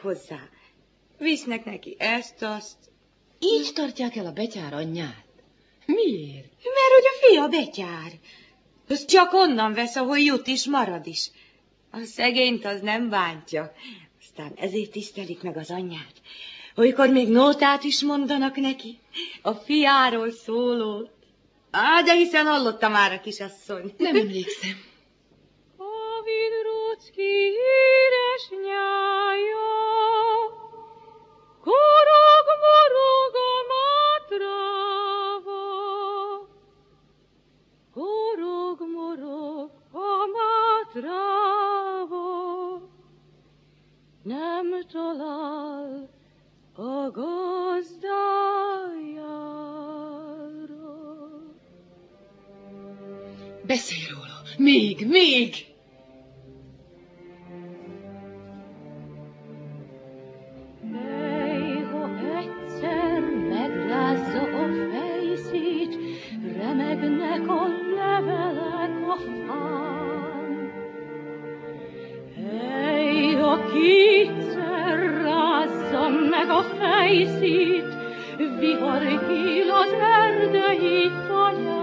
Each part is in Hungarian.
hozzá. Visznek neki ezt-azt. Így tartják el a betyár anyját? Miért? Mert hogy a fia betyár. Az csak onnan vesz, ahol jut is, marad is. A szegényt az nem bántja. Aztán ezért tisztelik meg az anyját. Olykor még nótát is mondanak neki. A fiáról szólót. De hiszen hallotta már a kisasszony. Nem emlékszem. A vidrucki híres nyája, korog, morog a mátráva, korog, morog a mátráva, nem talál a gazdájára. Beszélj róla. Még! Hely, ha egyszer megrázza a fejszét, remegnek a levelek a fán. Hely, ha kétszer rázza meg a fejszét, vihar híl az erdei tanyán.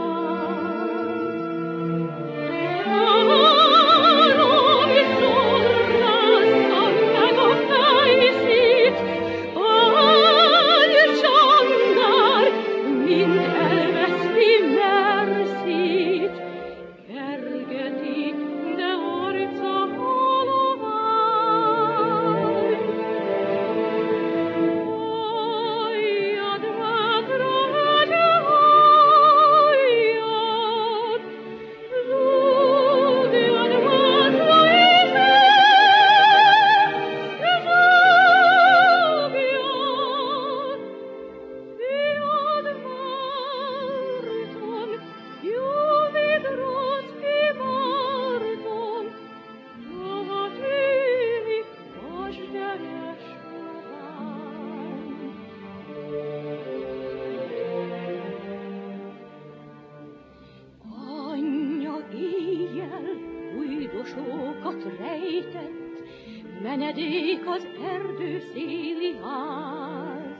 Menedék az erdő széli ház.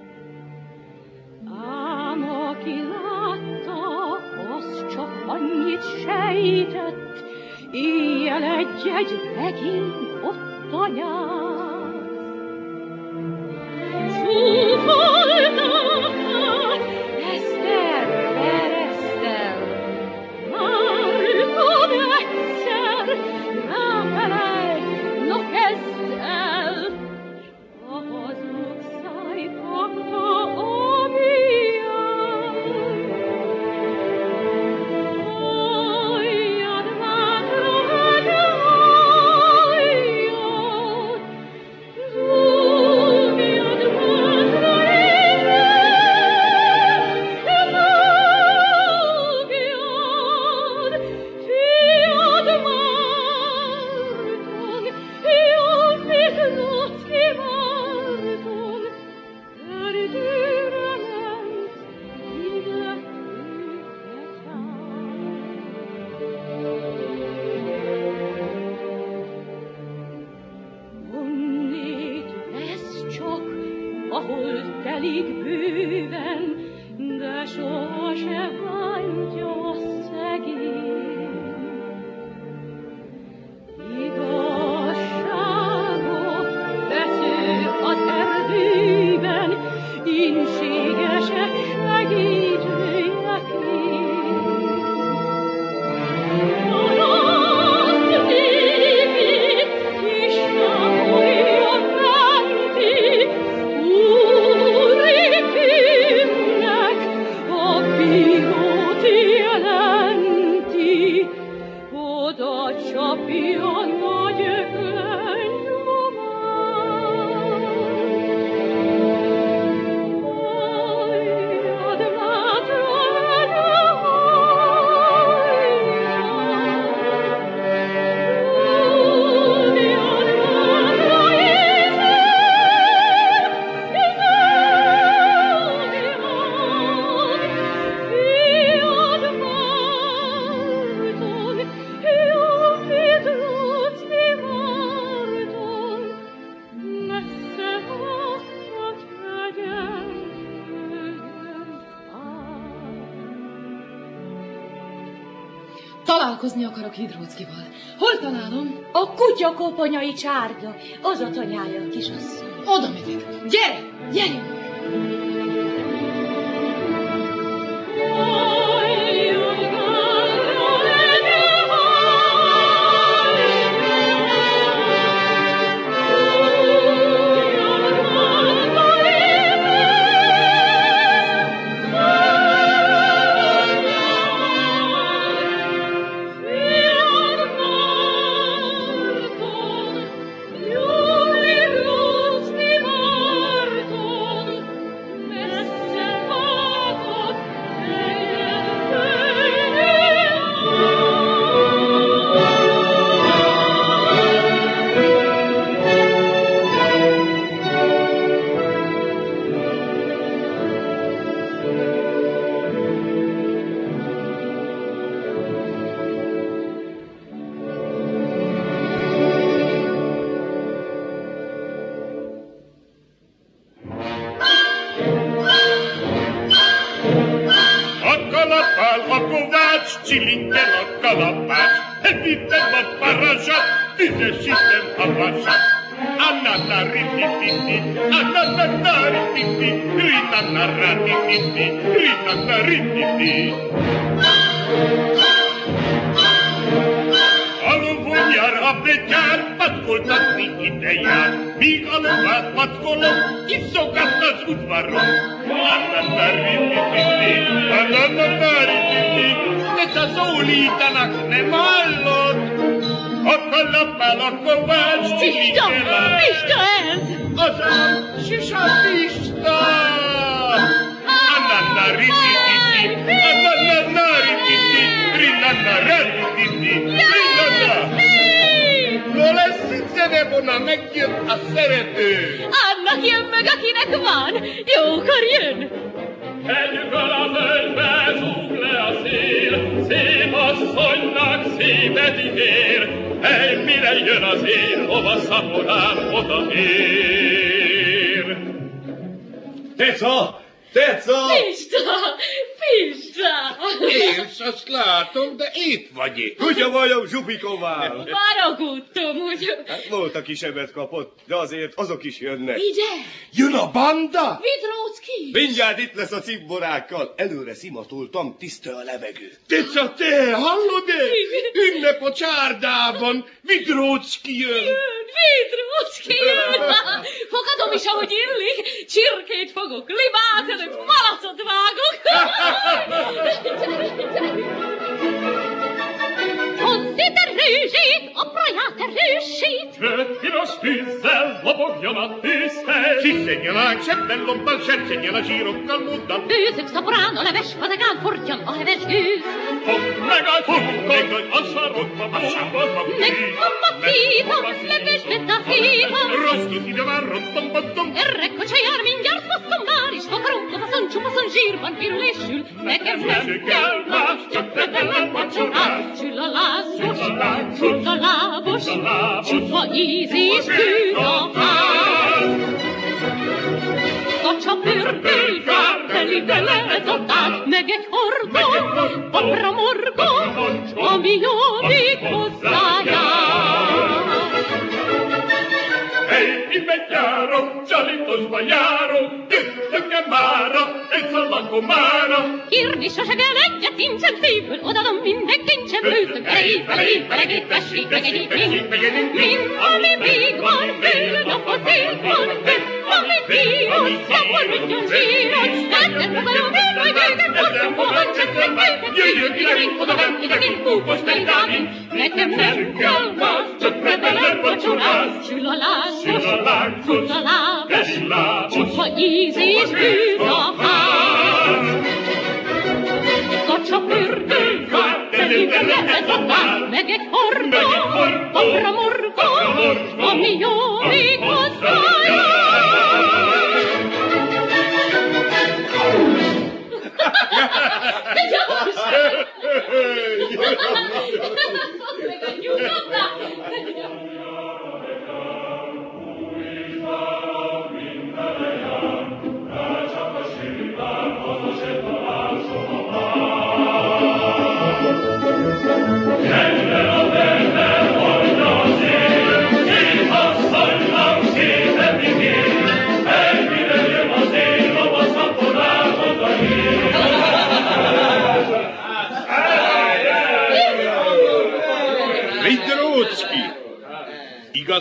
Ám aki látta, az csak annyit sejtett, éjjel egy-egy regény ott anyáz. Csúfoltak hát, Eszter, Eszter, vártam egyszer, ráfelej, no kezd el, s a hazug száj kapta a miát. Halljad már, halljon, zúgjad mázra zúgjad, fiad Márton, Vidrucki Márton, erdőre ment, így lett ő betyár. Honnét vesz csak, ahol telik bőven, de soha se bántja a szegény. Igazságot tesző az erdőben, ínségesek segítőjek én. Paraszt népét Istenolja menti, úri kőnek a bírót jelen. Találkozni akarok Hidróckival. Hol találom? A kutyakoponyai csárda, az a tanyája a kisasszony. Oda megyek. Gyere, gyere! Csilinken a kalapás, elvittem a parazsat, tüzesítem a vasat. Anna-na-ri-ti-ti-ti, anna-na-na-ri-ti-ti, ri-na-na-ra-ti-ti-ti, ri-na-na-ri-ti-ti. A lovon jár a betyár, patkoltatni ide jár, míg a lovát patkolom, iszogat az udvaron. Anna-na-ri-ti-ti-ti, anna-na-na-ri-ti-ti, te szólítanak, nem hallod? A kalapál a kovács, csilinken a... Pista ez! Az a sisapista! Anna-na-ri-ti-ti-ti, anna-na-na-ri-ti-ti, ri-na-na-ra-ti-ti-ti, ri-na-na! No lesz szene, vona, megjött a szerető! Annak jön meg, akinek van! Jókor jön! Együk a földbe zúg le a szél, szép asszonynak szépet ígér, hely, mire jön az él, hova szaporán odaér. Teca! Teca! Pista! Pista! Én s azt látom, de itt vagy itt. Kutya vagyok Zsupikovál. Már aggódtam, hogy... Hát volt, aki sebet kapott, de azért azok is jönnek. Ide? Jön a banda? Vidrócki? Mindjárt itt lesz a cimborákkal. Előre szimatoltam, tiszta a levegő. Teca, te hallod-e? Ünnep a csárdában. Vidrócki jön. Vidrócki jön! Fogadom is, ahogy illik. Csirkét fogok, libát előtt, malacot vágok. Hozzi te rőzsét, apróját te rősét. Sőt, piros tűzzel lobogjon a tűzhely. Sziszenjen a sebben lomban, sercsenjen a zsírokkal móddan. Főzök szaporán, a leves fazegán fortyan a heves gőz. Fogd meg a tyúkot, a sarokba bújva. Megpapítom, legősmet a szívom. Rosszul ide már rontom-bontom. Erre kocsa jár, mindjárt hoztam már is. Vakarunk, kopaszon, csupaszon, zsírban pirul és sül. Nekem nem kell más, csak redelem vacsorát. Sül a lázos, sül a lábos, csupa ízés tűz a ház. Kacsa pördöl, kárteli vele zatát, meg egy hordó, papra morgó, ami jódik hozzájár. Hey, imet járok, csalítosba járok, ütöke mára, egy szalagó mára. Írni sose kell egyet, nincsen szívből, odadom minden kincsen, bőzök, belegít, vessék, megegyít, mind, ami még van, föld a faszélban, ami bíros, szaporodjon zsíros, lettet fogalom, vagy őket, hozzam, fogan, cseppek, jöjjön, idegén, odavent, idegén, kúpos, telidámin, nekem nem kell más, csak redelem vacsorát, sül a lázos, fut a lábos, csupa ízés bűz a ház. Kacsa pördöl, kártelébe lehet a tár, meg egy hordó, papra morgó, ami jó még hozzájár. Meg a nyugodna!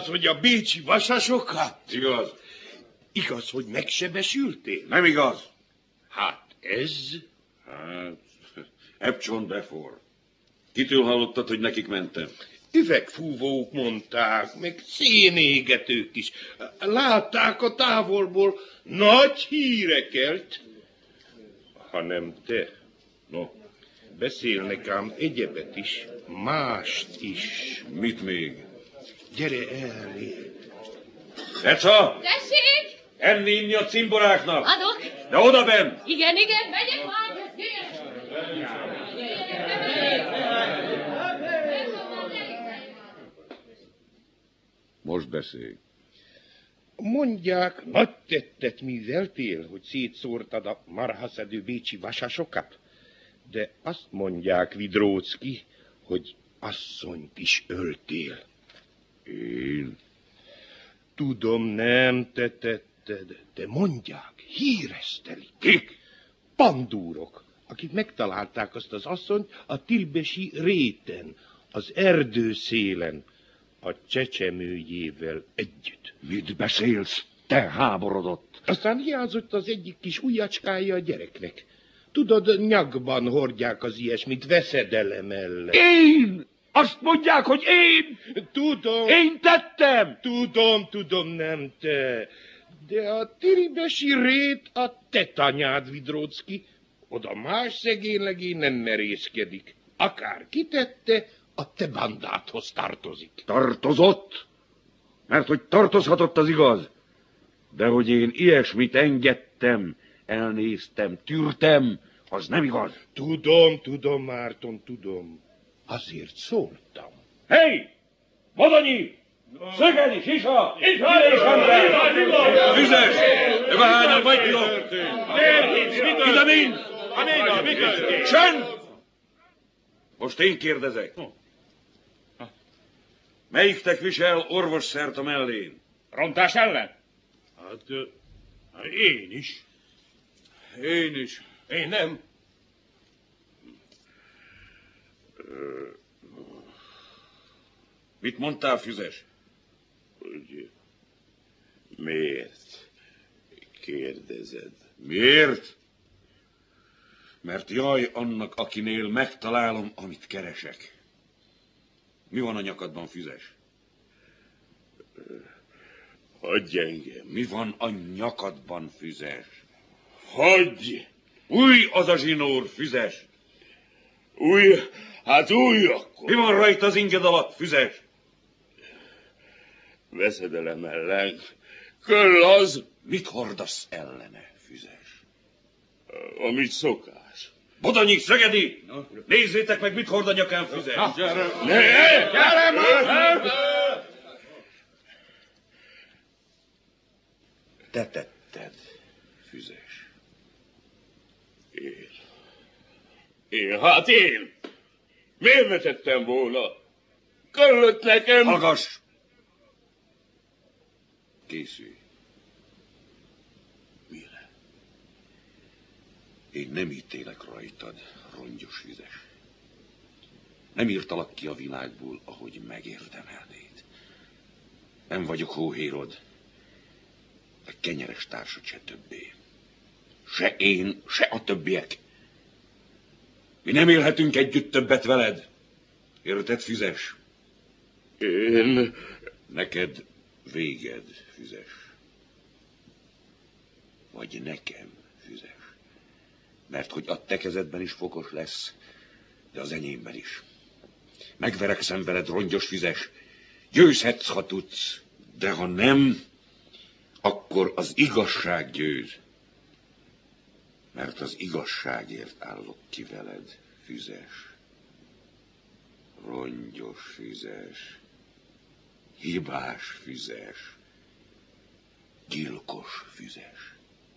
Igaz, hogy a bécsi vasasokat? Igaz. Igaz, hogy megsebesültél? Nem igaz. Hát ez... Hát, Epcson befor. Kitől hallottad, hogy nekik mentem? Üvegfúvók mondták, meg szénégetők is. Látták a távolból, nagy híre kelt. Hanem te, No, beszélnek ám egyebet is, mást is. mit még? Gyere elé. Eca! Tessék! Enni inni a cimboráknak! Adok. De oda benn! Igen, megyek már. Jöjjön. Most beszélj. Mondják, nagy tettet műveltél, hogy szétszórtad a marhaszedő bécsi vasasokat? De azt mondják, Vidrócki, hogy asszonyt is öltél. Én? Tudom, nem te tetted, de mondják, híresztelik. Kik? Pandúrok, akik megtalálták azt az asszonyt a Tilbesi réten, az erdőszélen, a csecsemőjével együtt. Mit beszélsz, te háborodott? Aztán hiányzott az egyik kis ujjacskája a gyereknek. Tudod, nyakban hordják az ilyesmit veszedelem ellen. Én! Azt mondják, hogy én! Tudom. Én tettem! Tudom, nem te. De a Tilbesi rét a te tanyád, Vidrócki. Oda más szegény legény nem merészkedik. Akár kitette, a te bandádhoz tartozik. Tartozott? Mert hogy tartozhatott, az igaz. De hogy én ilyesmit engedtem, elnéztem, tűrtem, az nem igaz. Tudom, Márton, tudom. Azért szóltam. Hey! Modonyi! Szögeni, sisa! Füzes! Öbehányan vagy tilok! Ide mind! Csönd! Most én kérdezek. Melyiktek visel orvosszert a mellén? Rontás ellen? Hát, én is. Én is. Én nem. Mit mondtál, Füzes? Hogy miért kérdezed? Miért? Mert jaj annak, akinél megtalálom, amit keresek. Mi van a nyakadban, Füzes? Hagyj engem. Mi van a nyakadban, Füzes? Hagyj! Új az a zsinór, Füzes! Új, hát új akkor. Mi van rajta az inged alatt, Füzes? Veszedelem ellen. Köll az, Mit hordasz ellene, Füzes? amit szokás. Bodonyi, Szegedi! Nézzétek meg, mit hord a nyakán, Füzes! Gyere már! Te tetted, Füzes. Én. Miért ne tettem volna? Köllött nekem. Hallgass! Készülj. Mire? Én nem ítélek rajtad, rongyos Füzes. Nem írtalak ki a világból, ahogy megérdemelnéd. Nem vagyok hóhérod, de kenyeres társad se többé. Se én, se a többiek. Mi nem élhetünk együtt többet veled. Érted, Füzes? Én... Neked véged, Füzes. Vagy nekem, Füzes. Mert hogy a te kezedben is fokos lesz, de az enyémben is. Megverekszem veled, rongyos Füzes. Győzhetsz, ha tudsz, de ha nem, akkor az igazság győz. Mert az igazságért állok ki veled, Füzes. Rongyos Füzes. Hibás Füzes. Gyilkos Füzes.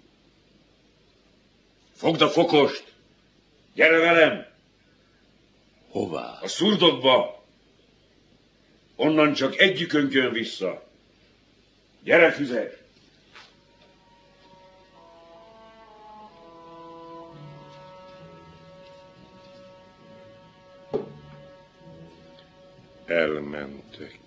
Fogd a fokost! Gyere velem! Hová? A szurdokba! Onnan csak egyikünk jön vissza. Gyere, Füzes! Elmentek.